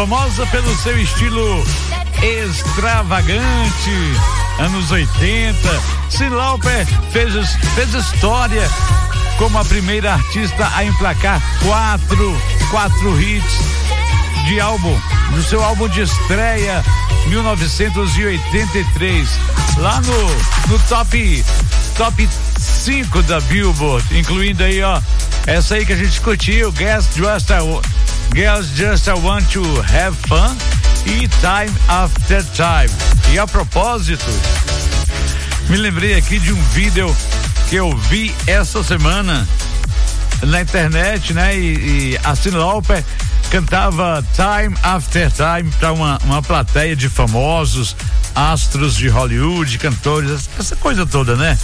famosa pelo seu estilo extravagante, anos 80. Cyndi Lauper fez história como a primeira artista a emplacar quatro hits do seu álbum de estreia 1983, lá no top 5 da Billboard, incluindo aí, ó, essa aí que a gente discutiu, Girls Just Want to Have Fun e Time After Time. E a propósito, me lembrei aqui de um vídeo que eu vi essa semana na internet, né? E a Cyndi Lauper cantava Time After Time para uma plateia de famosos, astros de Hollywood, cantores, essa coisa toda, né?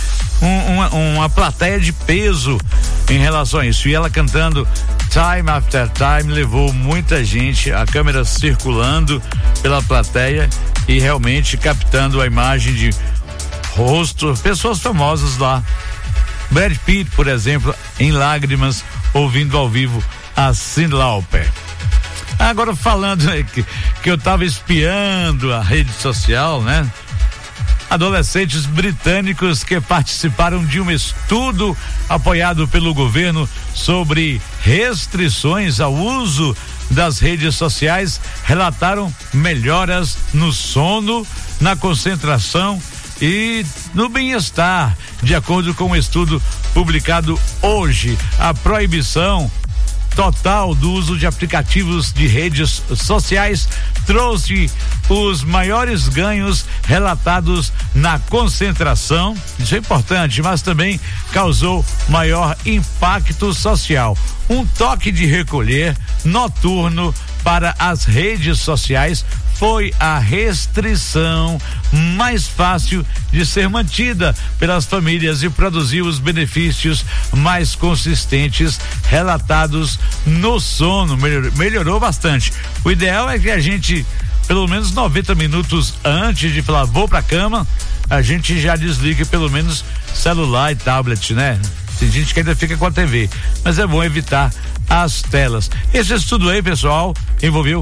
Uma plateia de peso em relação a isso. E ela cantando Time After Time levou muita gente, a câmera circulando pela plateia e realmente captando a imagem de rosto, pessoas famosas lá. Brad Pitt, por exemplo, em lágrimas, ouvindo ao vivo a Cyndi Lauper. Agora falando que eu estava espiando a rede social, né? Adolescentes britânicos que participaram de um estudo apoiado pelo governo sobre restrições ao uso das redes sociais relataram melhoras no sono, na concentração e no bem-estar. De acordo com um estudo publicado hoje, a proibição total do uso de aplicativos de redes sociais trouxe os maiores ganhos relatados na concentração, isso é importante, mas também causou maior impacto social. Um toque de recolher noturno para as redes sociais foi a restrição mais fácil de ser mantida pelas famílias e produziu os benefícios mais consistentes relatados no sono. Melhorou bastante. O ideal é que a gente, pelo menos 90 minutos antes de falar vou pra cama, a gente já desligue pelo menos celular e tablet, né? Tem gente que ainda fica com a TV, mas é bom evitar as telas. Esse estudo aí, pessoal, envolveu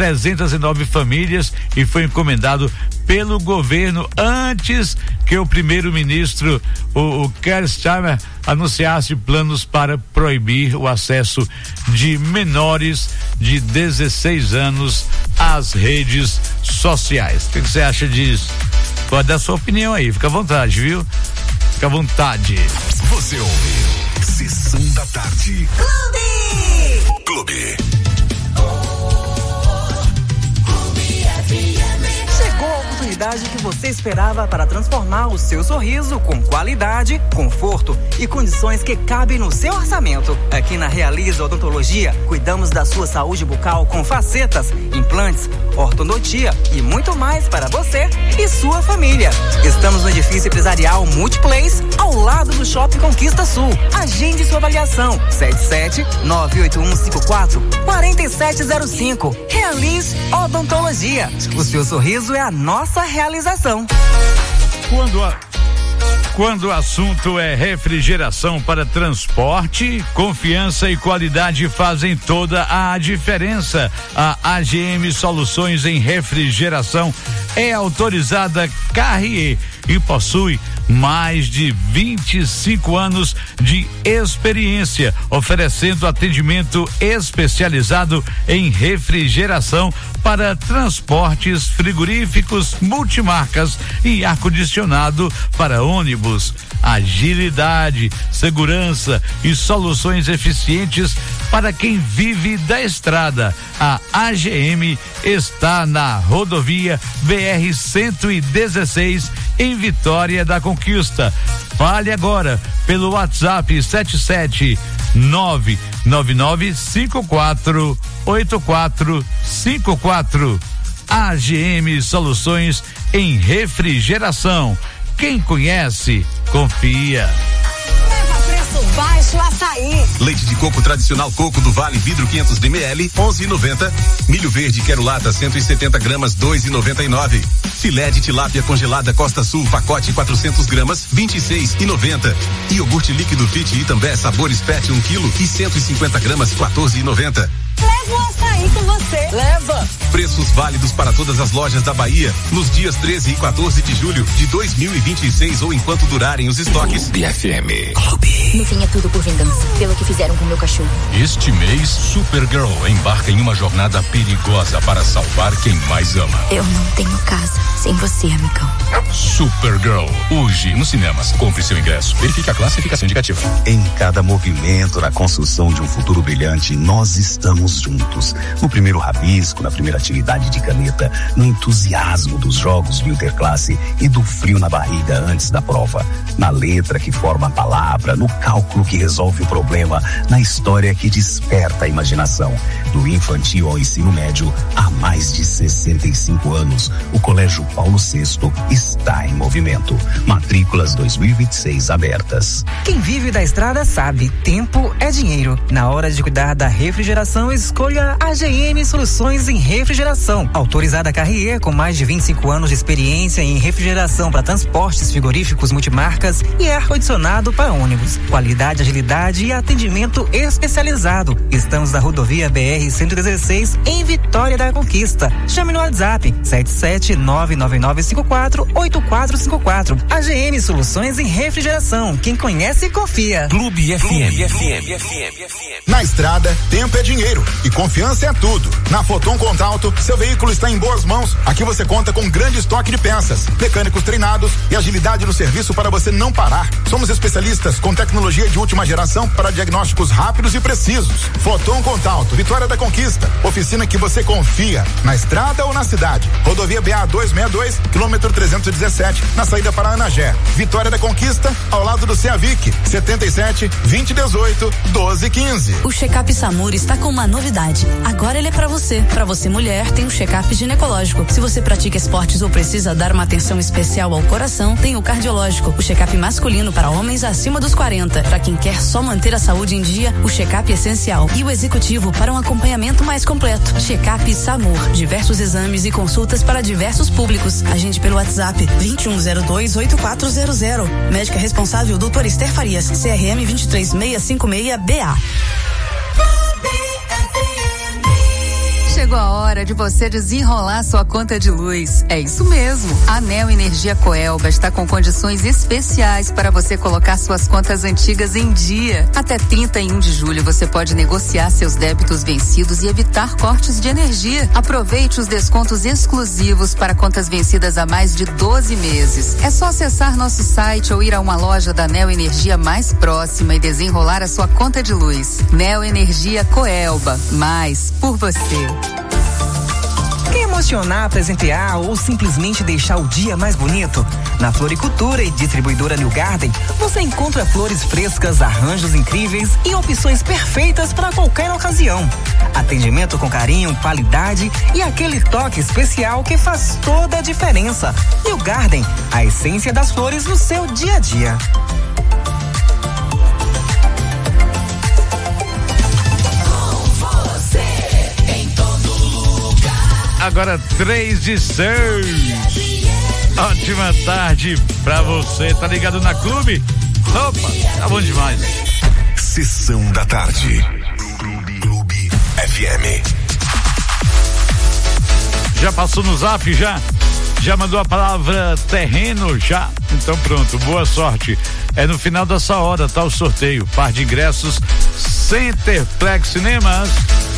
309 famílias e foi encomendado pelo governo antes que o primeiro-ministro, o Keir Starmer, anunciasse planos para proibir o acesso de menores de 16 anos às redes sociais. O que você acha disso? Pode dar a sua opinião aí, fica à vontade, viu? Fica à vontade. Você ouve Sessão da Tarde. Clube. Chegou a oportunidade que você esperava para transformar o seu sorriso com qualidade, conforto e condições que cabem no seu orçamento. Aqui na Realiza Odontologia, cuidamos da sua saúde bucal com facetas, implantes, ortodontia e muito mais para você e sua família. Estamos no edifício empresarial Multiplace, ao lado do Shopping Conquista Sul. Agende sua avaliação. 77-98154-4705. Realize Odontologia. O seu sorriso é a nossa realização. Quando o assunto é refrigeração para transporte, confiança e qualidade fazem toda a diferença. A AGM Soluções em Refrigeração é autorizada Carrier e possui mais de 25 anos de experiência, oferecendo atendimento especializado em refrigeração para transportes frigoríficos, multimarcas e ar-condicionado para ônibus. Agilidade, segurança e soluções eficientes para quem vive da estrada. A AGM está na rodovia BR-116 em Vitória da Conquista. Fale agora pelo WhatsApp 77999548454. AGM Soluções em Refrigeração. Quem conhece, confia. Baixo Açaí. Leite de coco tradicional Coco do Vale vidro 500 ml 11,90. Milho verde quero lata 170 gramas 2,99. Filé de tilápia congelada Costa Sul pacote 400 gramas 26,90. Iogurte líquido Fit Itambé sabores Pet 1 kg e 150 gramas 14,90. Leva o açaí com você. Leva! Preços válidos para todas as lojas da Bahia nos dias 13 e 14 de julho de 2026 ou enquanto durarem os estoques. Clube FM. No fim é tudo por vingança, pelo que fizeram com meu cachorro. Este mês, Supergirl embarca em uma jornada perigosa para salvar quem mais ama. Eu não tenho casa sem você, amigão. Supergirl, hoje nos cinemas. Compre seu ingresso. Verifique a classificação indicativa. Em cada movimento na construção de um futuro brilhante, nós estamos juntos. No primeiro rabisco, na primeira atividade de caneta, no entusiasmo dos jogos do Interclasse e do frio na barriga antes da prova, na letra que forma a palavra, no cálculo que resolve o problema, na história que desperta a imaginação. Do infantil ao ensino médio, há mais de 65 anos, o Colégio Paulo VI está em movimento. Matrículas 2026 abertas. Quem vive da estrada sabe, tempo é dinheiro. Na hora de cuidar da refrigeração, escolha a AGM Soluções em Refrigeração. Autorizada Carrier, com mais de 25 anos de experiência em refrigeração para transportes frigoríficos multimarcas e ar-condicionado para ônibus. Qualidade, agilidade e atendimento especializado. Estamos na rodovia BR-116 em Vitória da Conquista. Chame no WhatsApp 77999548454. AGM Soluções em Refrigeração. Quem conhece, confia. Clube FM. Na estrada, tempo é dinheiro e confiança é tudo. Na Foton Contralto, seu veículo está em boas mãos. Aqui você conta com grande estoque de peças, mecânicos treinados e agilidade no serviço para você não parar. Somos especialistas com tecnologia de última geração para diagnósticos rápidos e precisos. Foton Contralto, Vitória da Conquista. Oficina que você confia, na estrada ou na cidade. Rodovia BA 262, quilômetro 317, na saída para Anagé. Vitória da Conquista, ao lado do CEAVIC, 77 2018 1215. O Checkup Samur está com uma novidade. Agora ele é pra você. Pra você mulher, tem o check-up ginecológico. Se você pratica esportes ou precisa dar uma atenção especial ao coração, tem o cardiológico. O check-up masculino para homens acima dos 40. Pra quem quer só manter a saúde em dia, o check-up essencial. E o executivo para um acompanhamento mais completo. Checkup Samur. Diversos exames e consultas para diversos públicos. Agende pelo WhatsApp 2102-8400. Médica responsável, doutor Esther Farias, CRM 23656BA. Chegou a hora de você desenrolar sua conta de luz. É isso mesmo. A Neo Energia Coelba está com condições especiais para você colocar suas contas antigas em dia. Até 31 de julho você pode negociar seus débitos vencidos e evitar cortes de energia. Aproveite os descontos exclusivos para contas vencidas há mais de 12 meses. É só acessar nosso site ou ir a uma loja da Neo Energia mais próxima e desenrolar a sua conta de luz. Neo Energia Coelba. Mais por você. Quer emocionar, presentear ou simplesmente deixar o dia mais bonito? Na Floricultura e Distribuidora New Garden, você encontra flores frescas, arranjos incríveis e opções perfeitas para qualquer ocasião. Atendimento com carinho, qualidade e aquele toque especial que faz toda a diferença. New Garden, a essência das flores no seu dia a dia. Agora 3:06. Ótima tarde pra você. Tá ligado na Clube? Opa, tá bom demais. Sessão da tarde. Clube FM. Já passou no zap, já? Já mandou a palavra terreno, já? Então pronto, boa sorte. É no final dessa hora, tá o sorteio. Par de ingressos Centerplex Cinemas.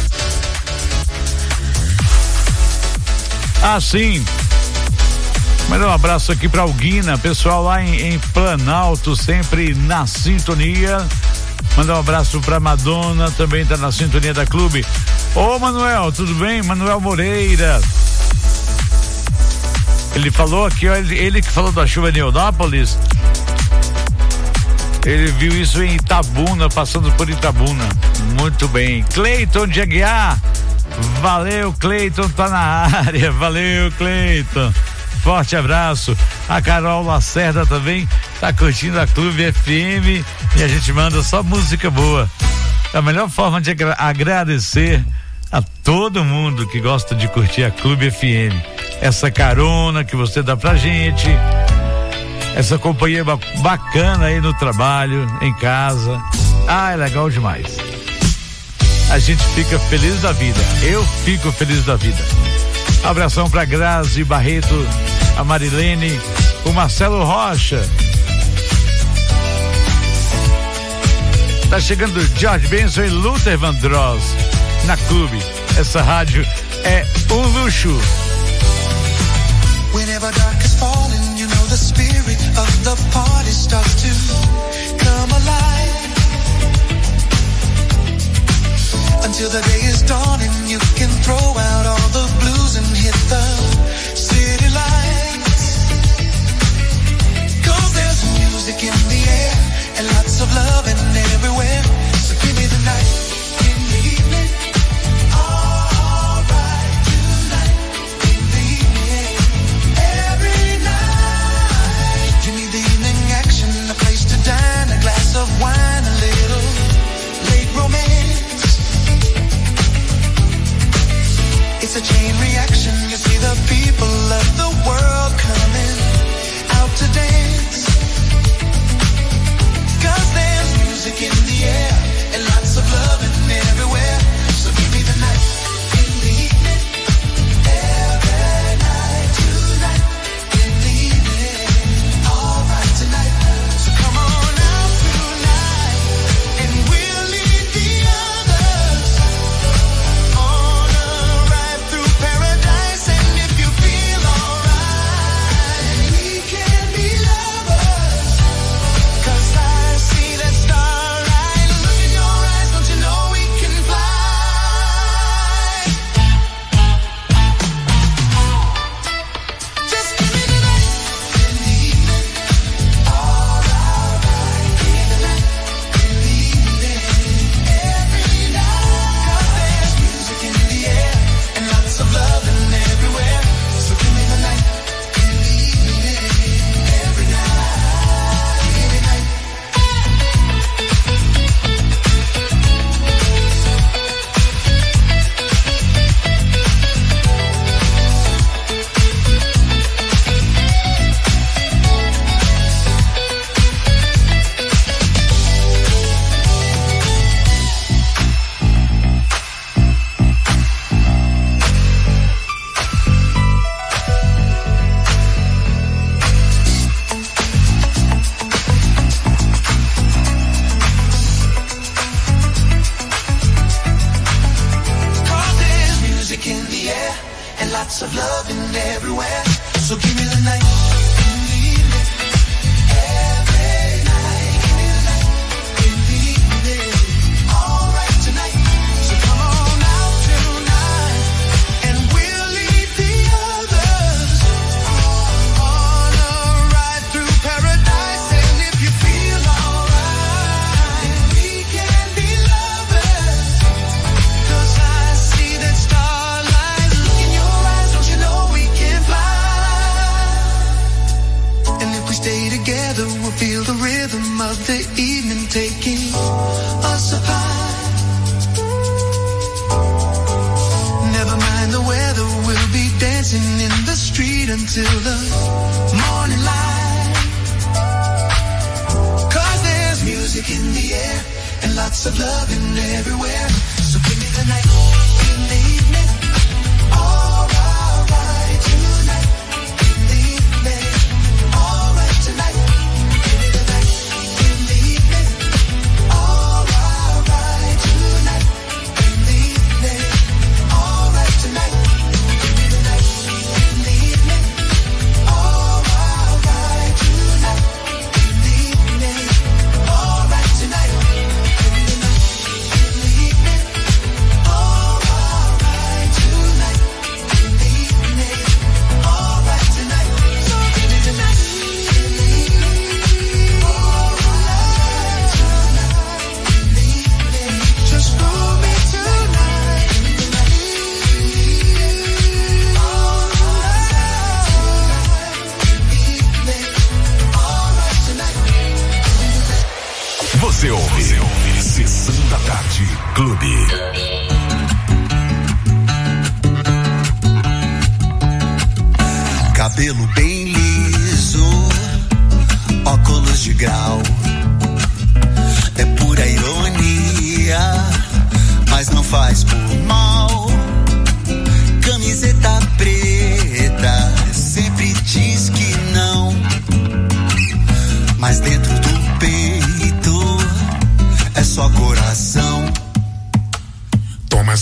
Sim. Mandar um abraço aqui pra Alguina, pessoal lá em Planalto, sempre na sintonia. Mandar um abraço pra Madonna, também tá na sintonia da Clube. Ô Manuel, tudo bem? Manuel Moreira. Ele falou aqui, ó, ele que falou da chuva em Neonópolis. Ele viu isso em Itabuna, passando por Itabuna. Muito bem. Cleiton de Aguiar. Valeu, Cleiton, tá na área. Valeu, Cleiton. Forte abraço. A Carol Lacerda também tá curtindo a Clube FM e a gente manda só música boa. É a melhor forma de agradecer a todo mundo que gosta de curtir a Clube FM. Essa carona que você dá pra gente, essa companhia bacana aí no trabalho, em casa. É legal demais. a gente fica feliz da vida. Eu fico feliz da vida. Abração pra Grazi Barreto, a Marilene, o Marcelo Rocha. Tá chegando George Benson e Luther Vandross na Clube. Essa rádio é um luxo. Whenever dark is falling, you know the spirit of the party starts to come alive. Until the day is dawning, you can throw out all the blues and hit the city lights. 'Cause there's music in the air and lots of love and everywhere. So give me the night in the evening. All right tonight in the evening. Every night. You need the evening action, a place to dine, a glass of wine, a little late romance. It's a chain reaction. You see the people of the world coming out to dance. 'Cause there's music in the air and lots of love and everywhere. So give me the night in the evening. Every night tonight in the evening. All right tonight. So come on out tonight and we'll lead the others on a ride through paradise. And if you feel alright, we can be lovers. 'Cause I see that starlight. Look in your eyes, don't you know we can fly? Just give me the night in the evening. All right, give me the night in the evening. Every night. 'Cause there's music in the air and lots of love and everywhere. So give me the night in the evening. Every night. Every night. Cause there's music in the air and lots of love in everywhere. So give me the night in the evening. Every night. Give me the night in the evening. All right tonight. So come on out tonight and we'll lead the others on a ride through paradise. And if you feel alright, we can be lovers. 'Cause I see that starlight. Look in your eyes, don't you know we can fly? And if we stay together, we'll feel the rhythm of the evening taking us apart. Never mind the weather, we'll be dancing in the street until the morning light. 'Cause there's music in the air and lots of love in everywhere. So give me the night in the evening. All right tonight in the evening. All right tonight. Give me the night in the evening. All right tonight in the evening. All right tonight. Give me the night in the evening. All right tonight in the evening. All right tonight. Give me the night in the evening. All right tonight in the evening. All right tonight. So give me the night in the evening. All right tonight in the evening. Just hold me tonight in the night. All right tonight in the evening. All right tonight. Você ouve Sessão da Tarde Clube. Cabelo bem liso, óculos de grau. É pura ironia, mas não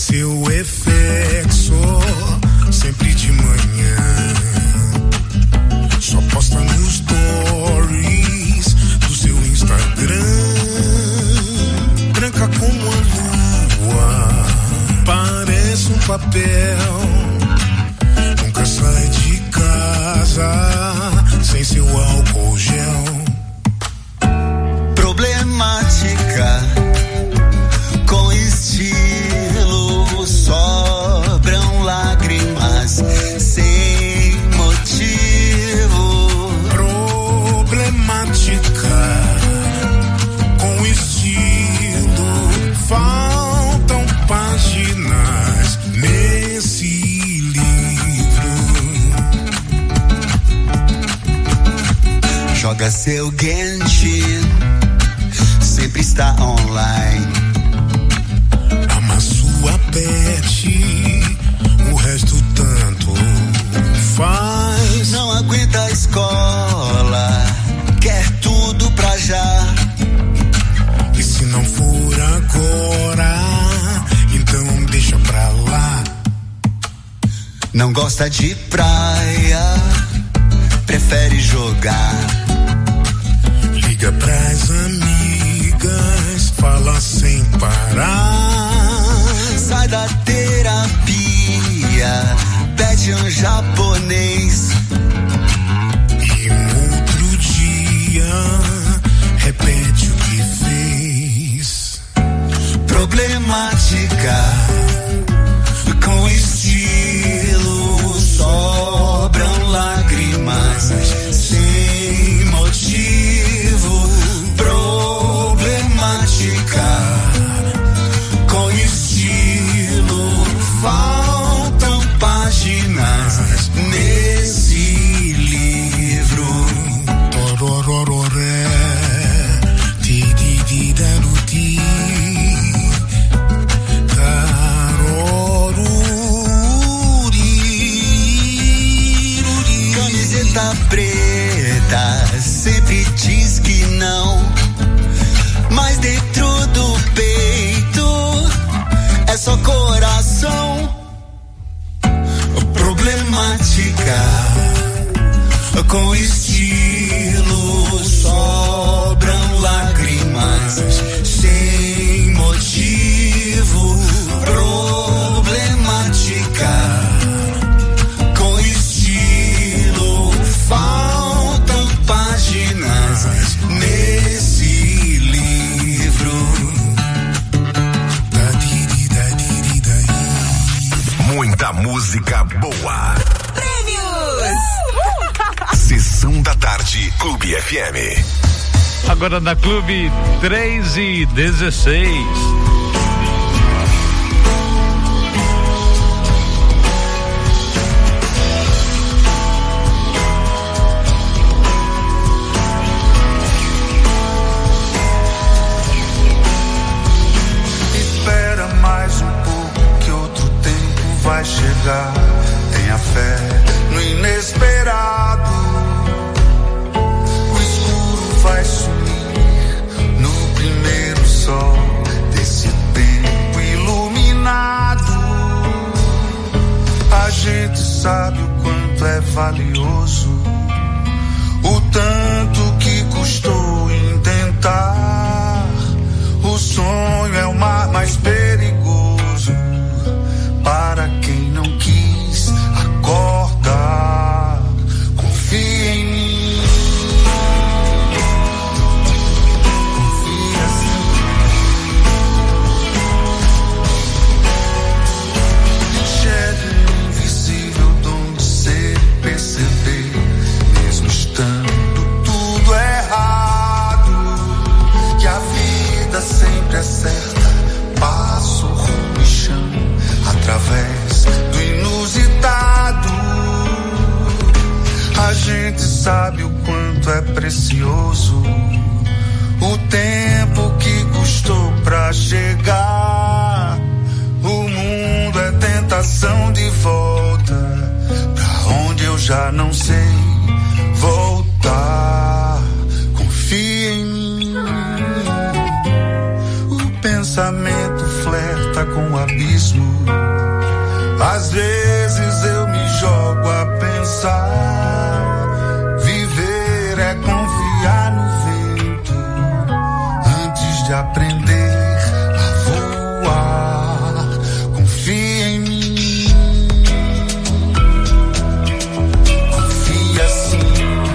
seu efeito sempre de manhã. Só posta nos stories do seu Instagram. Branca como a lua, parece um papel. Nunca sai de casa sem seu álcool gel. Problemática, com estilo, sobram lágrimas sem motivo. Problemática, com estilo, faltam páginas nesse livro. Joga seu Genshin, sempre está online. Ama sua pet, o resto tanto faz. Não aguenta a escola, quer tudo pra já. E se não for agora, então deixa pra lá. Não gosta de praia, prefere jogar. Liga pras amigas, fala sem parar. Sai da terapia, pede um japonês. E no outro dia, repete o que fez. Problemática, com estilo, sobram lágrimas sem motivo. Problemática, com estilo, faltam páginas nesse livro. Tororororé, ti-di-di-da-du-ti, taroruri. Camiseta preta, sempre diz que não, mas dentro do peito é só coração. Problemática, com estilo, sobram lágrimas sem motivo. Problemática, com estilo, faltam páginas nesse livro. Muita música boa. Prêmios! Sessão da tarde, Clube FM. Agora na Clube 3:16. Espera mais um pouco que outro tempo vai chegar. Tenha fé no inesperado. O escuro vai sumir no primeiro sol desse tempo iluminado. A gente sabe o quanto é valioso, o tanto que custou em tentar. O sonho é o mar mais perigoso para quem não quis acordar. Confia em mim, confia sim. Enxergue o invisível dom de ser e perceber, mesmo estando tudo errado, que a vida sempre é certa, passo, rumo e chão, através do inusitado. A gente sabe o quanto é precioso o tempo que custou pra chegar. O mundo é tentação de volta pra onde eu já não sei voltar. Confia em mim. O pensamento pensamento flerta com o abismo. Às vezes eu me jogo a pensar. Viver é confiar no vento antes de aprender a voar. Confia em mim. Confia sim.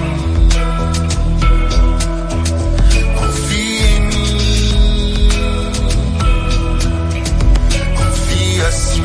Confia em mim. Confia sim.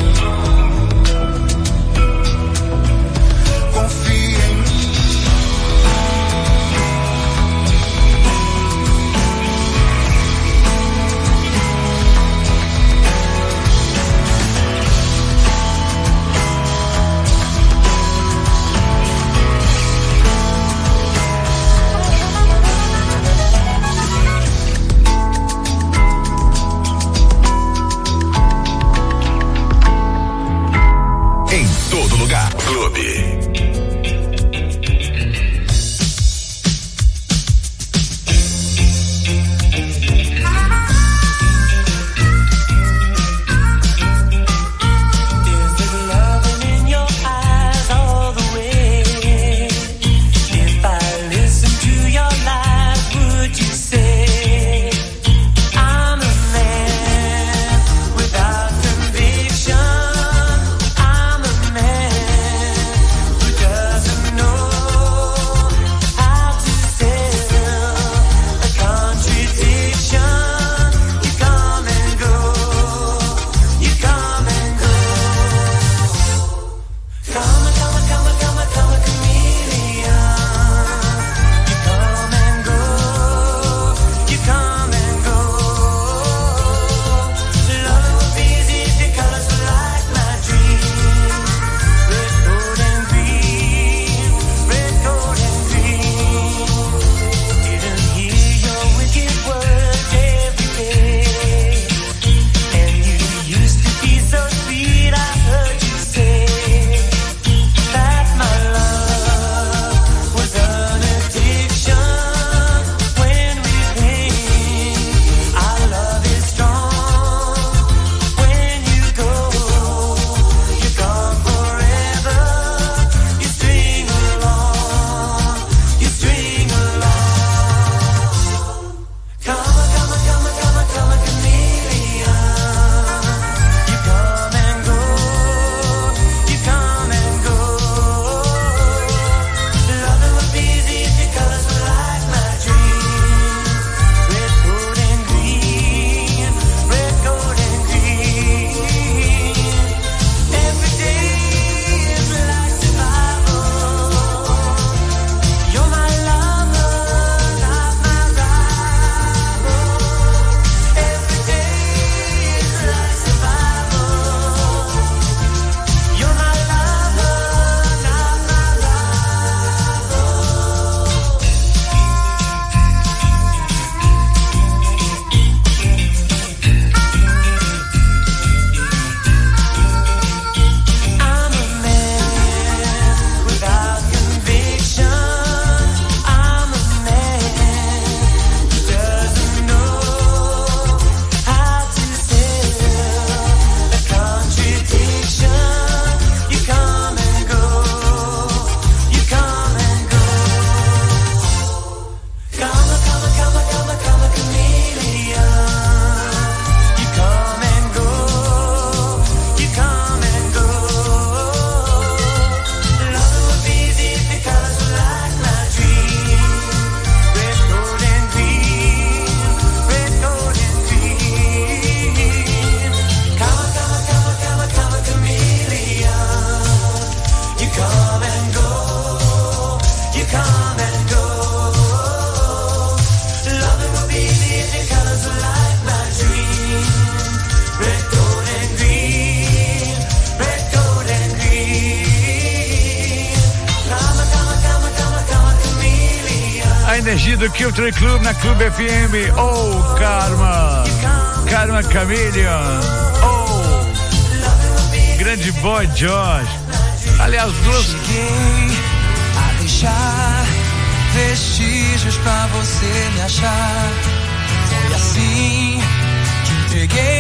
energia do Culture Club na Clube FM. Oh, Karma Chameleon. Oh, grande boy Josh. Aliás, duas. Cheguei a deixar vestígios pra você me achar. Foi assim que entreguei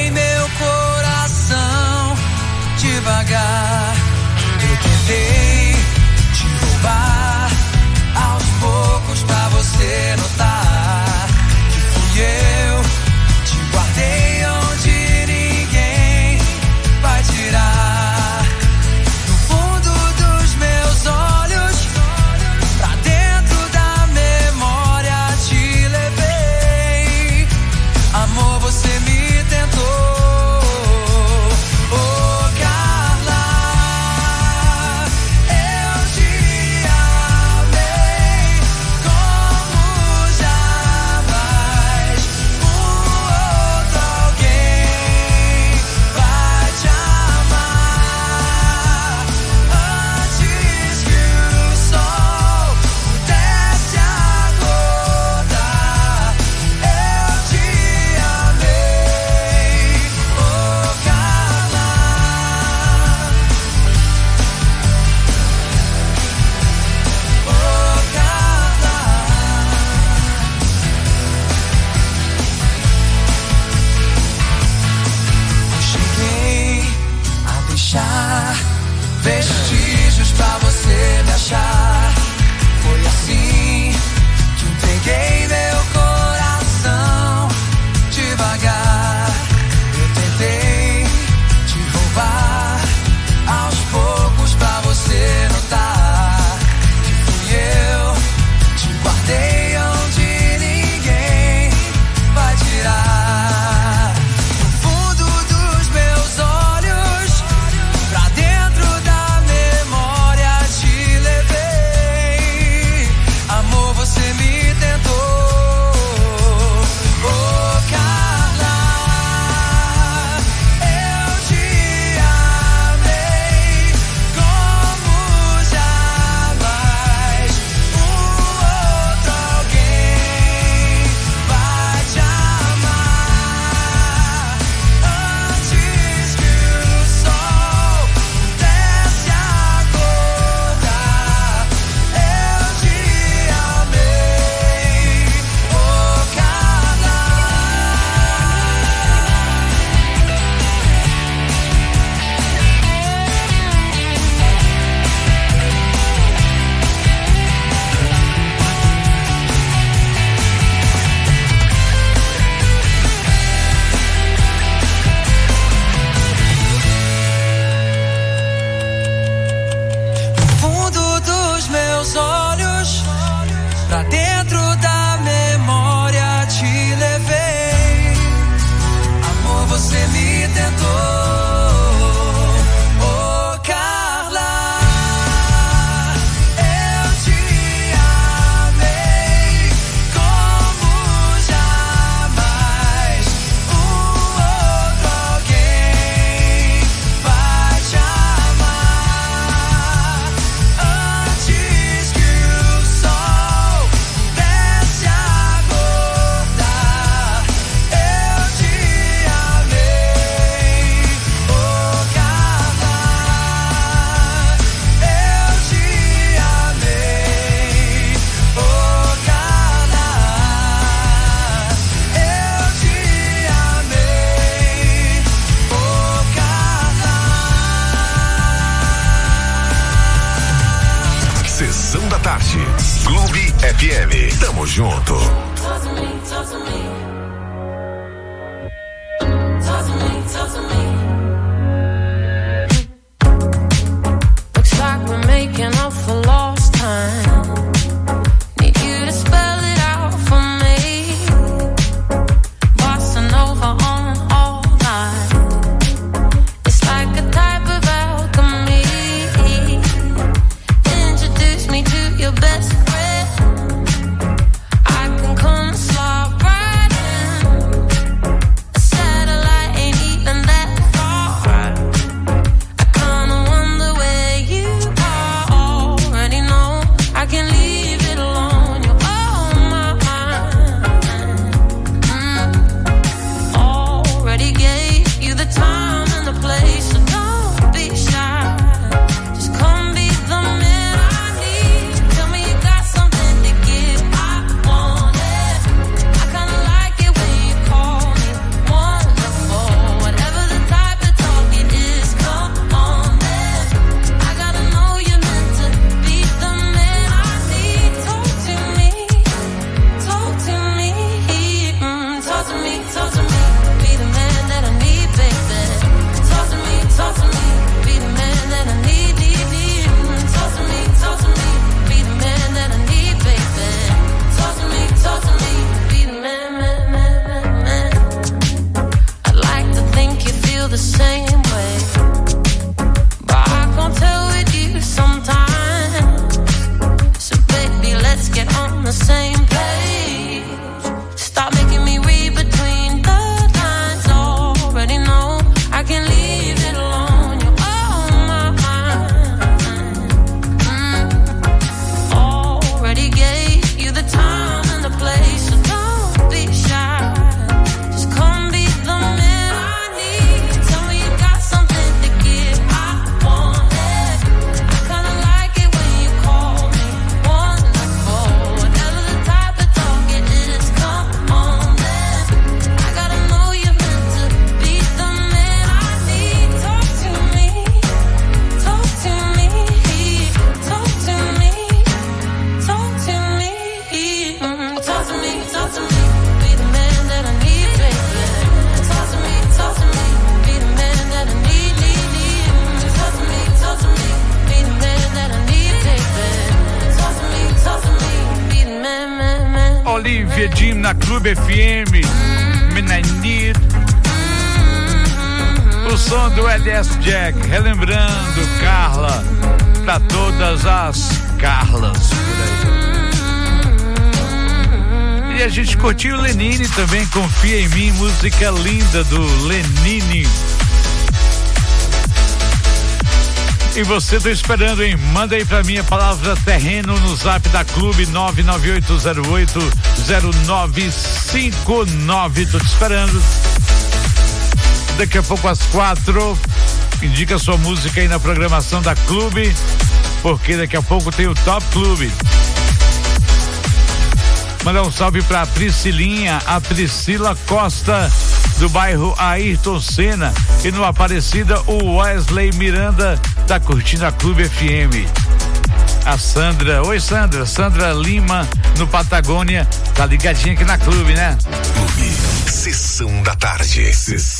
Tamo junto. Looks like we're making up for lost time. Need you to spell it out for me. Bossa Nova on all night. It's like a type of alchemy. Introduce me to your best friend. I can come slide right in. A satellite ain't even that far. I kinda wonder where you are. Already know I can leave it alone. You're on my mind. Already gave you the time and the place, so don't be shy. Just come be the man I need. Tell me you got something to give. I want it. I kinda like it when you call me wonderful. Whatever the type of talk it is, come on then. I gotta know you're meant to be the man I need. Talk to me, talk to me, talk to me, talk to me. Be the man that I need, baby. Talk to me, be the man that I need, need. Talk to me, be the man that I need, baby. Talk to me, be the man, man. I'd like to think you feel the same way, but I can't tell with you sometimes. So baby, let's get on the same page. Stop making me read between the lines. Already know I can leave it alone. You're on my mind. Already gave you the time and the place, so don't be shy. Just come be the man I need. Tell me you got something to give. I want it. I kinda like it when you call me wonderful. Whatever the type of talk it is, come on then. I gotta know you're meant to be the man I need. Talk to me, talk to me, talk to me, talk to me, talk to me, talk to me. Be the man that I need, baby. Talk to me, be the man that I need, need. Talk to me, be the man that I need, baby. Talk to me, be the man. Olivia Jim na Clube FM. Man I Need. O som do LS Jack, relembrando Carla, pra todas as Carlas por aí. E a gente curtiu o Lenine também, Confia em Mim, música linda do Lenine. E você tá esperando, hein? Manda aí pra mim a palavra terreno no zap da Clube 998080959. Tô te esperando. Daqui a pouco às 4, indica sua música aí na programação da Clube, porque daqui a pouco tem o Top Clube. Mandar um salve pra Priscilinha, a Priscila Costa, do bairro Ayrton Senna, e no Aparecida o Wesley Miranda tá curtindo a Clube FM. A Sandra, oi Sandra, Sandra Lima no Patagônia, tá ligadinha aqui na Clube, né? Clube, sessão da tarde.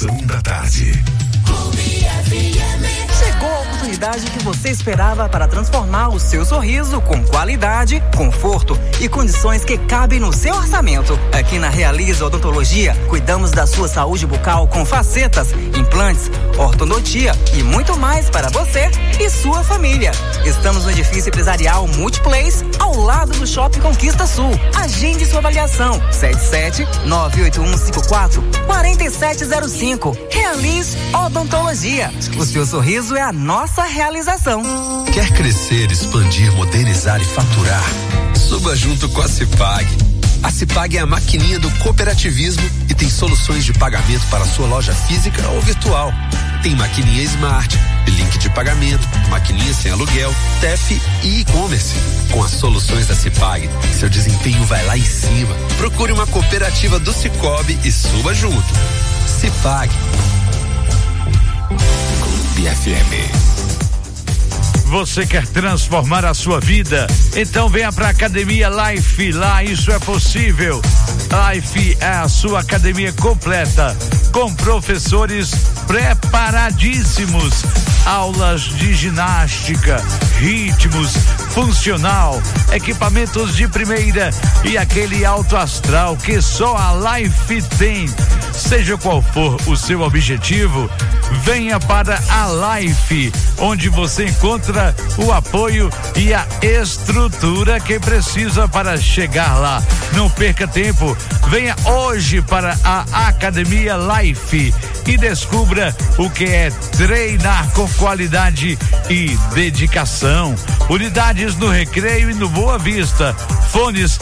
Clube FM. Chegou a oportunidade que você esperava para transformar o seu sorriso com qualidade, conforto e condições que cabem no seu orçamento. Aqui na Realiza Odontologia, cuidamos da sua saúde bucal com facetas, implantes, ortodontia e muito mais para você e sua família. Estamos no edifício empresarial Multiplace, ao lado do Shopping Conquista Sul. Agende sua avaliação. 77-98154-4705. Realize Odontologia. O seu sorriso é a nossa realização. Quer crescer, expandir, modernizar e faturar? Suba junto com a Cipag. A Cipag é a maquininha do cooperativismo e tem soluções de pagamento para sua loja física ou virtual. Tem maquininha Smart, link de pagamento, maquininha sem aluguel, TEF e e-commerce. Com as soluções da Cipag, seu desempenho vai lá em cima. Procure uma cooperativa do Cicobi e suba junto. Cipag. Clube FM. Você quer transformar a sua vida? Então venha para a Academia Life. Lá isso é possível. Life é a sua academia completa, com professores preparadíssimos. Aulas de ginástica, ritmos, funcional, equipamentos de primeira e aquele alto astral que só a Life tem. Seja qual for o seu objetivo, venha para a Life, onde você encontra o apoio e a estrutura que precisa para chegar lá. Não perca tempo, venha hoje para a Academia Life e descubra o que é treinar com qualidade e dedicação. Unidades no Recreio e no Boa Vista. Fones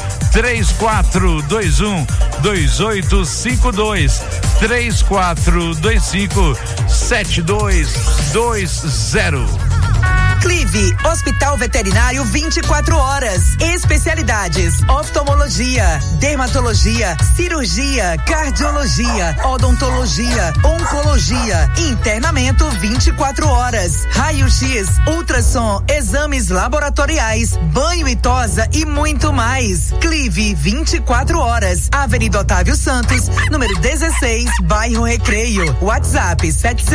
3421-2852, 3425-7220. Clive, Hospital Veterinário 24 horas. Especialidades: oftalmologia, dermatologia, cirurgia, cardiologia, odontologia, oncologia, internamento 24 horas, raio-x, ultrassom, exames laboratoriais, banho e tosa e muito mais. Clive 24 horas. Avenida Otávio Santos, número 16, bairro Recreio. WhatsApp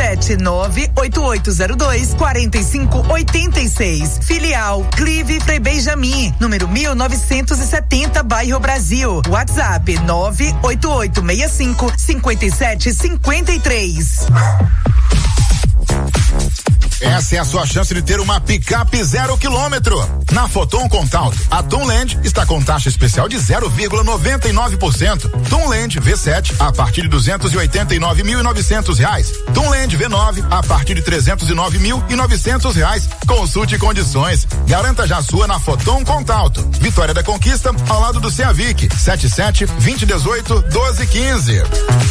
7798802-4586. Filial Clive Frei Benjamin, número 1970, bairro Brasil. WhatsApp 98865-5753. Essa é a sua chance de ter uma picape 0 km. Na Foton Contaut, a Tunland está com taxa especial de 0,99%. Tunland V7 a partir de R$289.900. Tunland V9 a partir de R$309.900. Consulte condições. Garanta já a sua na Foton Contaut. Vitória da Conquista, ao lado do Ceavic. 77-2018-1215.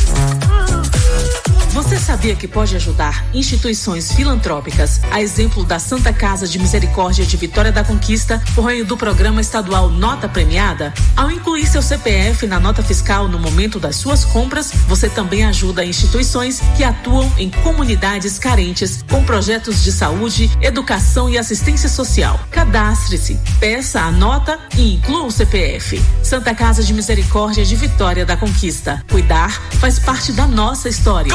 Você sabia que pode ajudar instituições filantrópicas, a exemplo da Santa Casa de Misericórdia de Vitória da Conquista, por meio do programa estadual Nota Premiada? Ao incluir seu CPF na nota fiscal no momento das suas compras, você também ajuda instituições que atuam em comunidades carentes com projetos de saúde, educação e assistência social. Cadastre-se, peça a nota e inclua o CPF. Santa Casa de Misericórdia de Vitória da Conquista. Cuidar faz parte da nossa história.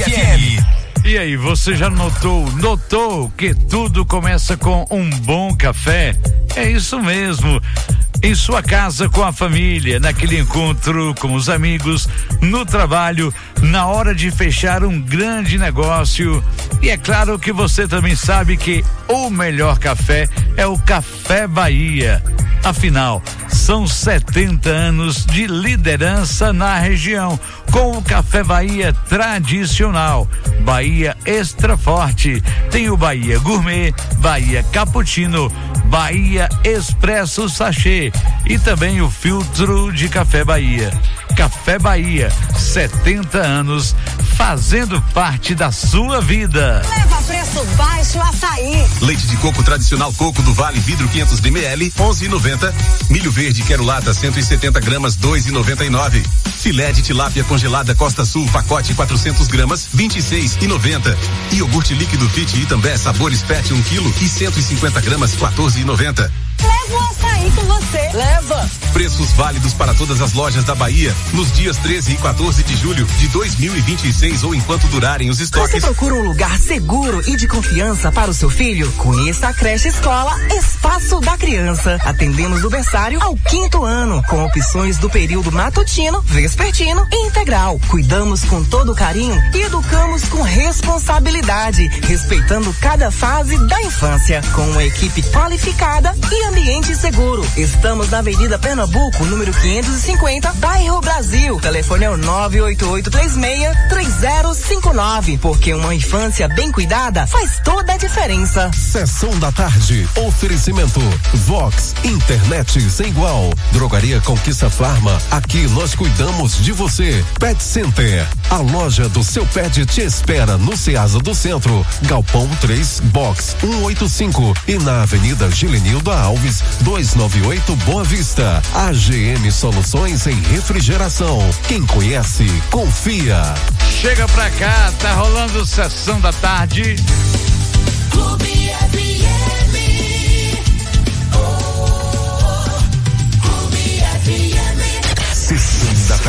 E aí, você já notou que tudo começa com um bom café? É isso mesmo. Em sua casa com a família, naquele encontro com os amigos, no trabalho, na hora de fechar um grande negócio. E é claro que você também sabe que o melhor café é o Café Bahia. Afinal, são 70 anos de liderança na região, com o Café Bahia tradicional, Bahia Extra Forte, tem o Bahia Gourmet, Bahia Cappuccino, Bahia Expresso Sachê e também o filtro de Café Bahia. Café Bahia, 70 anos, fazendo parte da sua vida. Leva preço baixo açaí. Leite de coco tradicional Coco do Vale, vidro 500 ml, 11,90. Milho verde quero lata 170 gramas, 2,99. Filé de tilápia congelada Costa Sul, pacote 400 gramas, 26,90. Iogurte líquido Fit Itambé sabores Pet 1 kg e 150 gramas, 14,90. Leva o açaí com você. Leva. Preços válidos para todas as lojas da Bahia nos dias 13 e 14 de julho de 2026 ou enquanto durarem os estoques. Você procura um lugar seguro e de confiança para o seu filho? Conheça a creche escola Espaço da Criança. Atendemos do berçário ao 5º ano, com opções do período matutino, vespertino e integral. Cuidamos com todo carinho e educamos com responsabilidade, respeitando cada fase da infância, com uma equipe qualificada e ambiente seguro. Estamos na Avenida Pernambuco, número 550, bairro Brasil. Telefone é o 98836-3059, porque uma infância bem cuidada faz toda a diferença. Sessão da tarde, oferecimento Vox, internet sem igual. Drogaria Conquista Farma, aqui nós cuidamos de você. Pet Center, a loja do seu pet te espera no Ceasa do Centro, Galpão 3, Box 185 e na Avenida Gilenildo Alves 298 Boa Vista. AGM Soluções em Refrigeração. Quem conhece, confia. Chega pra cá, tá rolando Sessão da Tarde. Clube FM.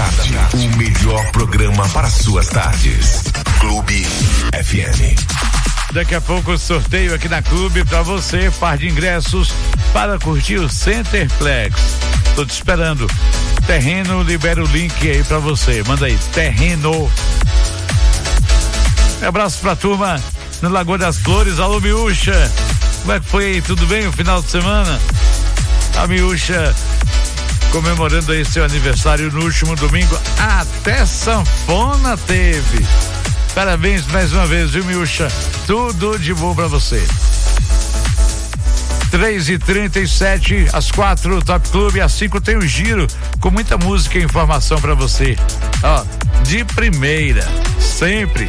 tarde. O melhor programa para suas tardes. Clube FM. Daqui a pouco sorteio aqui na Clube pra você, par de ingressos para curtir o Centerplex. Tô te esperando. Terreno, libera o link aí pra você. Manda aí, Terreno. Um abraço pra turma no Lagoa das Flores. Alô, Miúcha. Como é que foi? Tudo bem o final de semana? A Miúcha comemorando aí seu aniversário no último domingo. Até sanfona teve. Parabéns mais uma vez, viu, Miúcha? Tudo de bom pra você. 3h37, às 4, Top Clube, às 5 tem o giro com muita música e informação pra você. Ó, de primeira, sempre.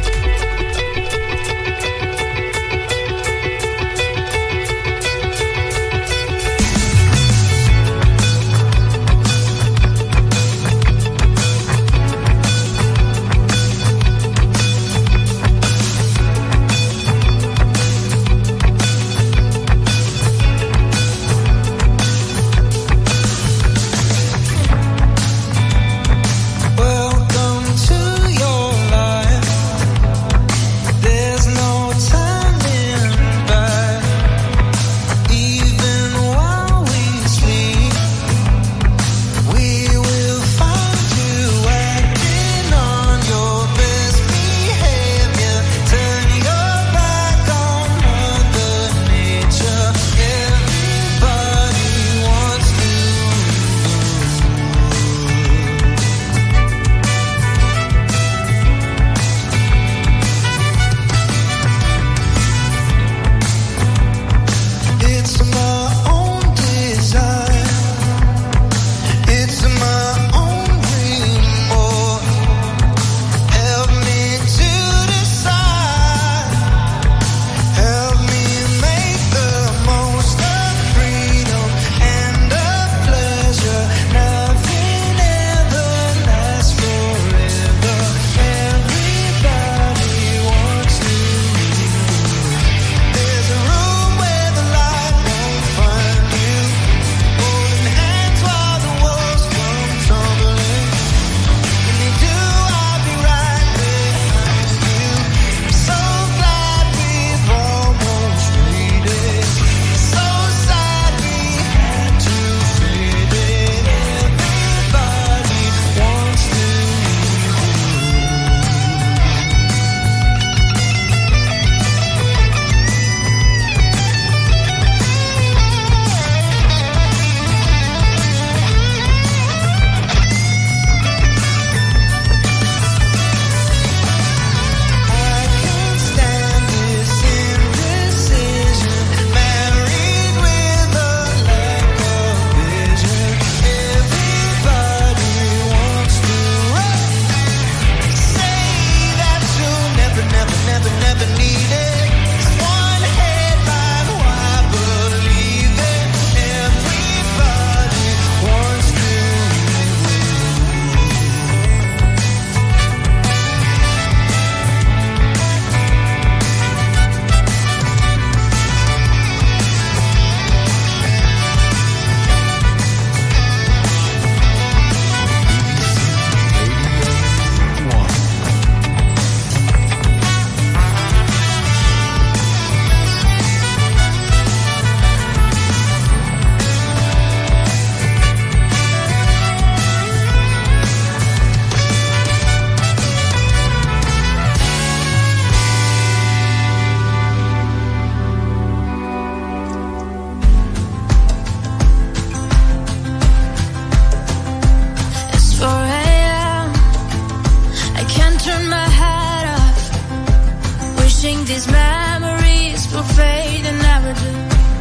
these memories will fade and never do.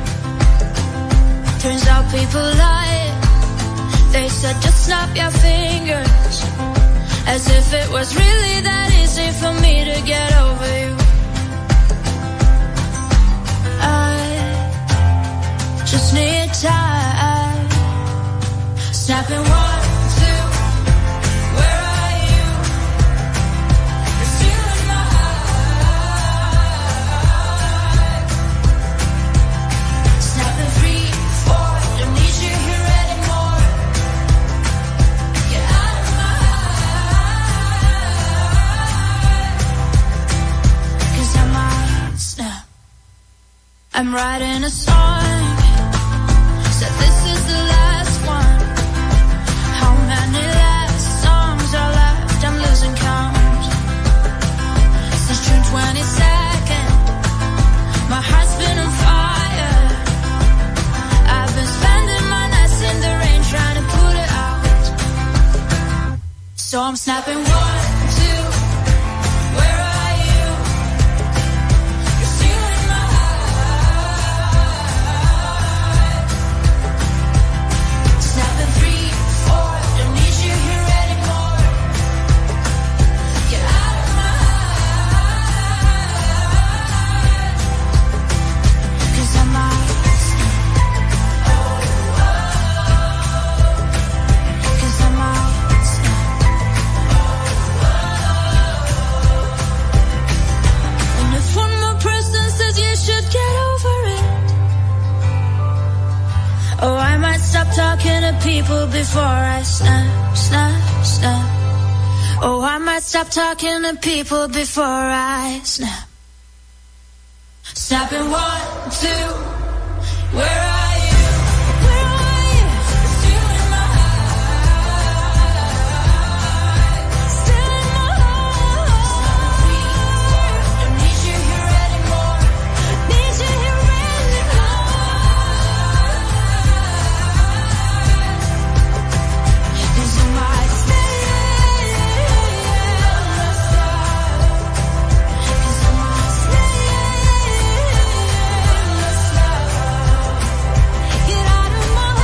Turns out people lie. They said just snap your fingers, as if it was really that easy for me to get over you. I just need time. Snapping 1, 2. Where are you? You're still in my heart. Snapping 3, 4. Don't need you here anymore. Get out of my heart. I'm writing a song. Said this is the last one. How many last songs are left? I'm losing count. Since June 22nd, my heart's been on fire. I've been spending my nights in the rain trying to put it out. So I'm snapping 1, 2. Where are you? You're stealing my heart. Snapping 3, 4. Don't need you here anymore. Get out of my heart. 'Cause I'm out. 'Cause I'm out. And if one more person says you should get over it, oh, I might stop talking to people before I snap, snap, snap. Oh, I might stop talking to people before I snap. Snapping 1, 2. Where are you? Where are you? You're stealing my heart. Stealing my heart. Don't need you here anymore. Need you here anymore. 'Cause I might stay myself. 'Cause I might stay myself. Get out of my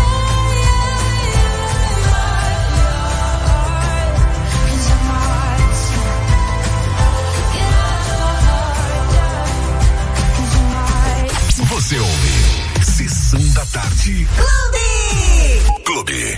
heart. 'Cause I might get out of my heart. 'Cause I might. Você ouve Sessão da Tarde. Clube.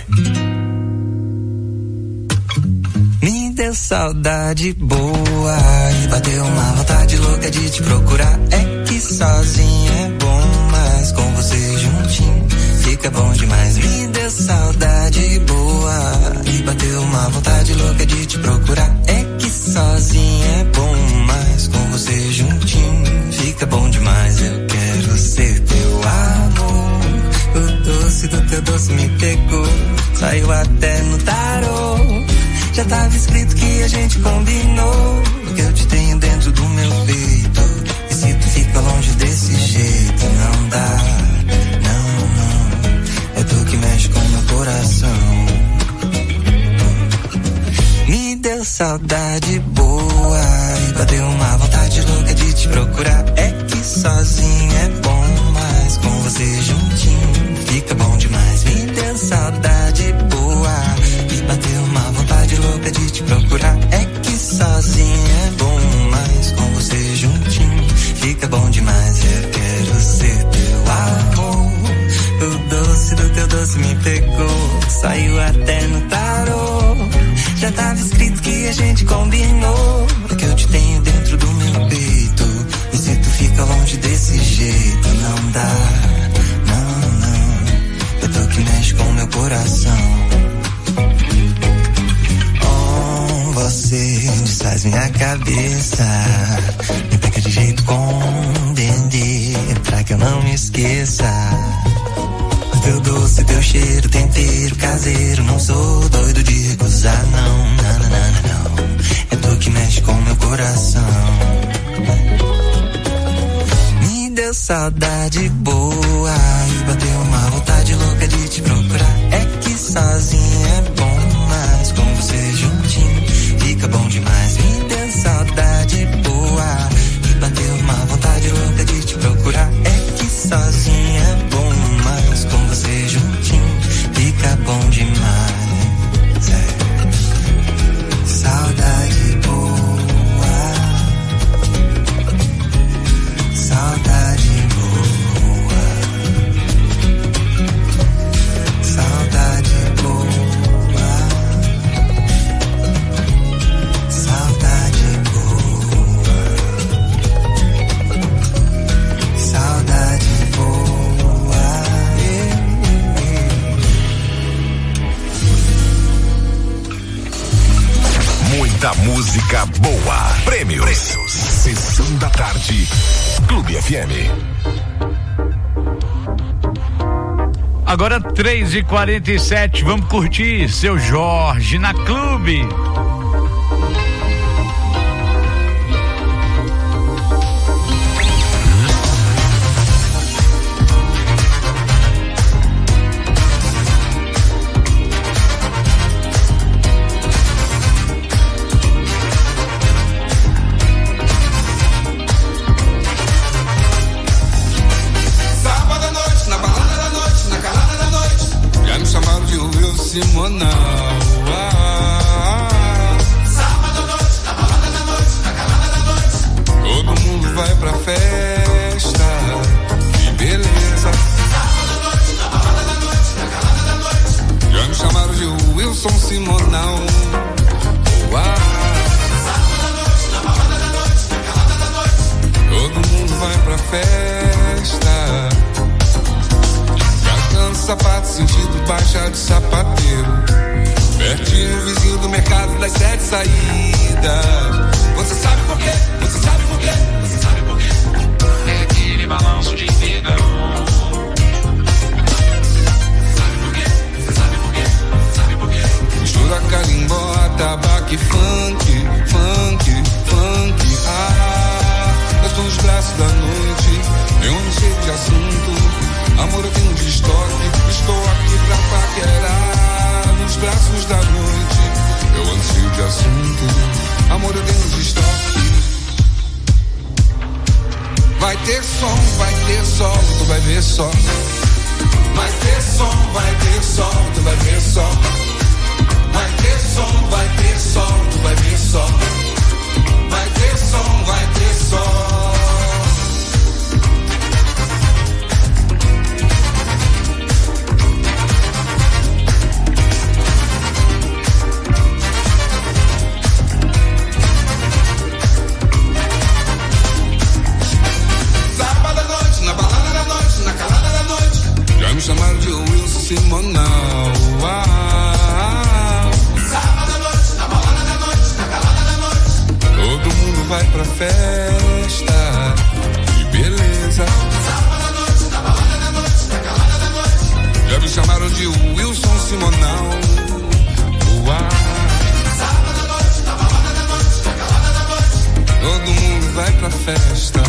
Me deu saudade boa e bateu uma vontade louca de te procurar. É que sozinho é bom, mas com você juntinho fica bom demais. Me deu saudade boa e bateu uma vontade louca de te procurar. É que sozinho é bom, mas com você juntinho fica bom demais. Eu quero ser teu amor. O doce do teu doce me pegou, saiu até no tarô. Já tava escrito que a gente combinou, que eu te tenho dentro do meu peito. E se tu fica longe desse jeito, não dá, não, não. É tu que mexe com meu coração. Me deu saudade boa e bateu uma vontade louca de te procurar. É que sozinho é bom, mas com você juntinho fica bom demais. Me deu saudade boa e bateu uma vontade louca de te procurar. É que sozinho é bom, mas com você juntinho fica bom demais. Eu quero ser teu amor. O doce do teu doce me pegou, saiu até no tarô. Já tava escrito que a gente combinou, que eu te tenho dentro do meu peito. E se tu fica longe desse jeito, não dá, não, não. É tu que mexe com meu coração. Você desfaz minha cabeça, me pega de jeito com dendê, pra que eu não me esqueça. Teu doce, teu cheiro, tempero caseiro. Não sou doido de recusar, não, não, não, não, não. É tu que mexe com meu coração. Me deu saudade boa e bateu uma vontade louca de te procurar. É que sozinho é bom, mas com você juntinho fica bom demais. Me deu saudade boa e bateu uma vontade louca de te procurar. É que sozinho é bom, mas com você juntinho fica bom demais. É. Saudade boa, saudade boa, saudade boa, saudade boa, saudade boa. Muita música boa. Prêmios. Sessão da Tarde. Clube FM. Agora 3h47, vamos curtir Seu Jorge na Clube. Simonal. Sábado à noite, na balada da noite, na calada da noite. Todo mundo vai pra festa, que beleza. Sábado à noite, na balada da noite, na calada da noite. Já me chamaram de Wilson Simonal. Sábado à noite, na balada da noite, na calada da noite. Todo mundo vai pra festa. Sapato, sentido baixa de sapateiro. Pertinho, vizinho do mercado das 7 saídas. Você sabe por quê? Você sabe por quê? Você sabe por quê? É aquele balanço de integrão. Sabe por quê? Você sabe por quê? Sabe por quê? Mistura carimbó, tabaco e funk, funk, funk. Eu estou nos braços da noite. Eu não sei de assunto. Amor, eu tenho de estoque, estou aqui pra paquerar. Nos braços da noite, eu ansio de assunto. Amor, eu tenho de estoque. Vai ter sol, tu vai ver só. Vai ter sol, tu vai ver só. Vai ter sol, tu vai ver só. Vai ter sol. Me chamaram de Wilson Simonal. Sábado à noite, na balada da noite, na calada da noite. Todo mundo vai pra festa, que beleza. Sábado à noite, na balada da noite, na calada da noite. Já me chamaram de Wilson Simonal. Sábado à noite, na balada da noite, na calada da noite. Todo mundo vai pra festa.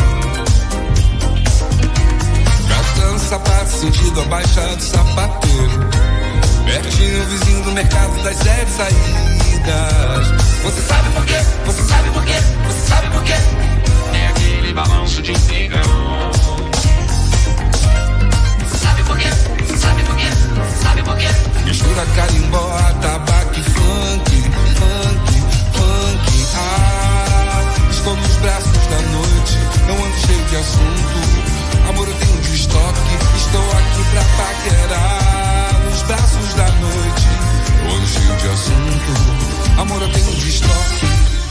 Sapato, sentido abaixado, sapateiro. Pertinho, vizinho do mercado das 7 saídas. Você sabe por quê? Você sabe por quê? Você sabe por quê? É aquele balanço de integrão. Você sabe por quê? Você sabe por quê? Você sabe por quê? Mistura carimbó, tabaco e funk, funk, funk. Estou nos braços da noite, não ando cheio de assunto. Amor, eu tenho de estoque, estou aqui pra paquerar. Nos braços da noite, eu ando cheio de assunto. Amor, eu tenho de estoque.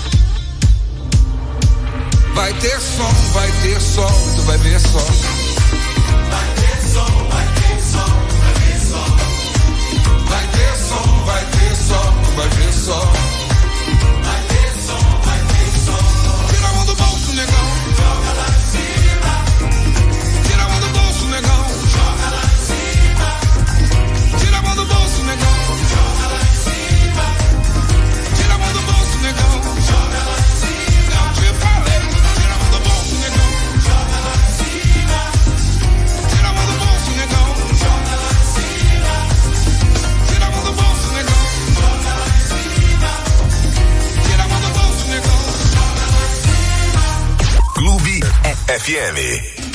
Vai ter sol, tu vai ver só. Vai ter sol, tu vai ver só. Vai ter sol, tu vai ver só. Vai ter sol. Tira a mão do bolso, negão. Joga lá em cima. Tira a mão do bolso, negão. Joga lá em cima. Tira a mão do bolso, negão. Joga lá em cima. Tira a mão do bolso, negão. Joga lá em cima. Eu te falei. Tira a mão do bolso, negão. Joga lá em cima. Tira a mão do bolso, negão. Joga lá em cima. Tira a mão do bolso, negão. Joga lá em cima. Tira a mão do bolso, negão. Joga lá em cima. Clube FM.